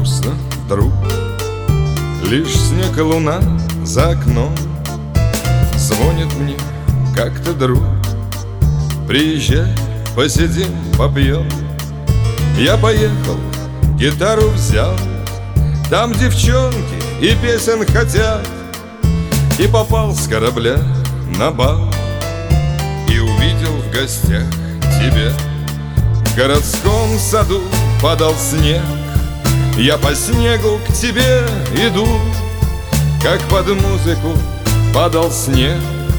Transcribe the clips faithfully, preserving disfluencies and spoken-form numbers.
грустно вдруг. Лишь снег и луна за окном. Звонит мне как-то друг: приезжай, посидим, попьем. Я поехал, гитару взял. Там девчонки и песен хотят. И попал с корабля на бал. И увидел в гостях тебя. В городском саду падал снег. Я по снегу к тебе иду, как под музыку падал снег.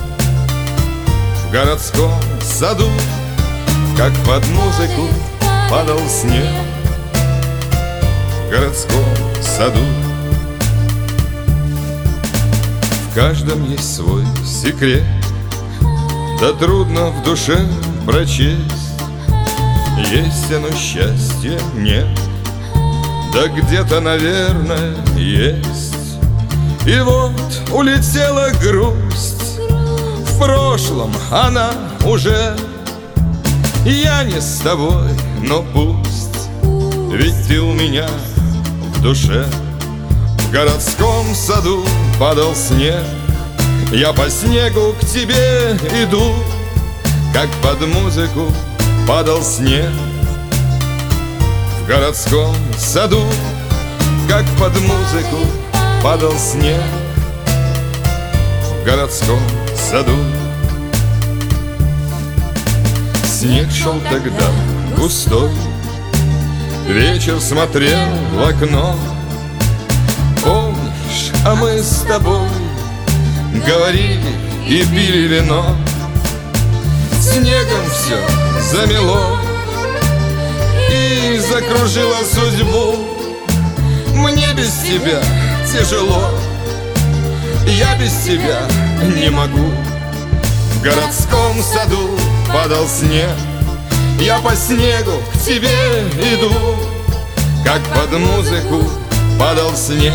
В городском саду, как под музыку падал снег. В городском саду. В каждом есть свой секрет, да трудно в душе прочесть. Есть оно, счастья нет, да где-то, наверное, есть. И вот улетела грусть, в прошлом она уже. Я не с тобой, но пусть, ведь ты у меня в душе. В городском саду падал снег. Я по снегу к тебе иду, как под музыку падал снег. В городском саду, как под музыку падал снег. В городском саду. Снег шел тогда густой, вечер смотрел в окно. Помнишь, а мы с тобой говорили и пили вино. Снегом все замело и закружило судьбу. Мне без тебя тяжело, я без тебя не могу. В городском саду падал снег. Я по снегу к тебе иду, как под музыку падал снег.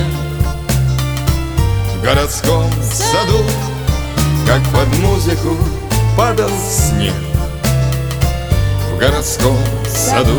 В городском саду, как под музыку падал снег. В городском саду.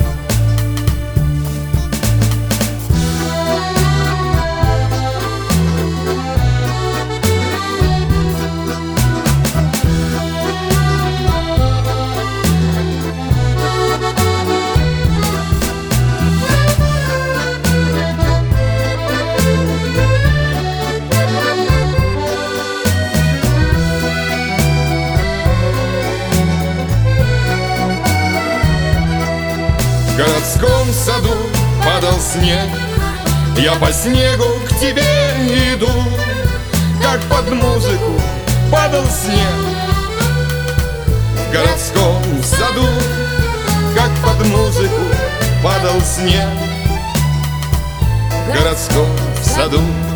В городском саду падал снег. Я по снегу к тебе иду, как под музыку падал снег. В городском саду, как под музыку падал снег. В городском саду.